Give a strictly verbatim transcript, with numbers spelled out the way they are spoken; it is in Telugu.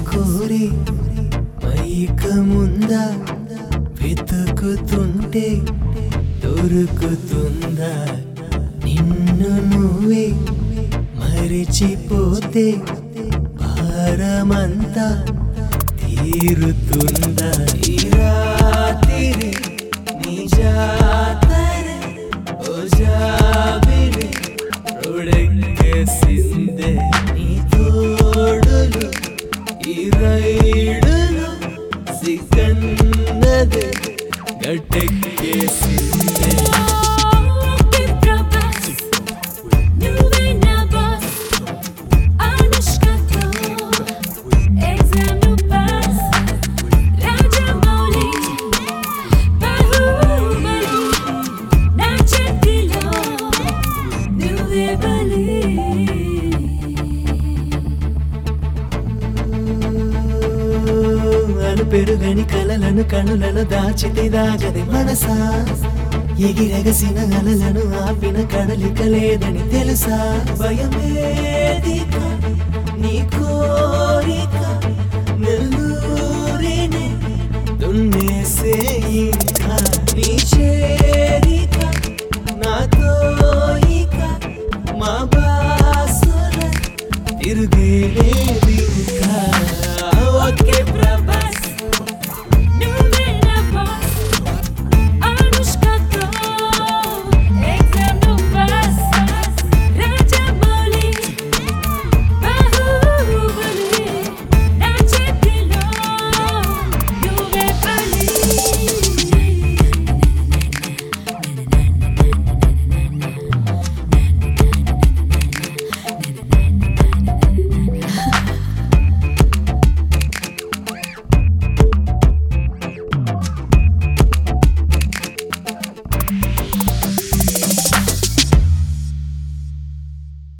కోరి మైకముందా వెతుకుతుంటే దొరుకుతుందా నిన్ను నువ్వే మరిచిపోతే భారమంతా తీరుతుందా ఈ రాత్రి నీ జాతరే ఓ జాబిలి రోడెక్కేసిందే నీ తోడులు ఈ రైడులు సిగన్నదే గట్టెక్కేసిందే పెరుగని కలలను కనులను దాచితే దాగది మనసా ఎగిరెగసిన అలలను ఆపిన కడలిక లేదని తెలుసా భయమేదిక నీ కోరిక